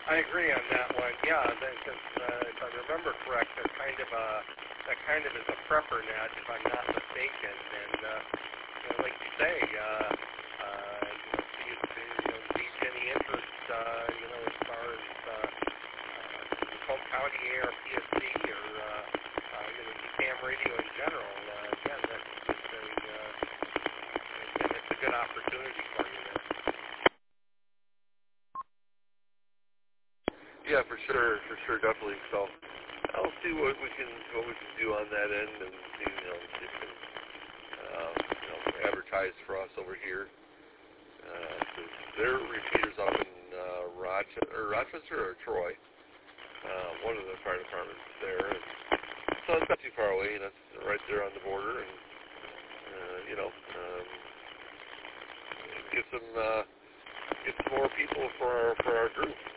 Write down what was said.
I agree on that one. Yeah, because if I remember correct, that kind of is a prepper net, if I'm not mistaken. And like you say, see if gauge any interest, as far as Polk County ARPSC or DCAM radio in general. Again, it's a good opportunity for you there. Yeah, for sure, definitely. So I'll see what we can do on that end, and see, if they can, advertise for us over here. Their repeaters up in Rochester or Troy, one of the fire departments there, and so it's not too far away. That's right there on the border, and get some more people for our group.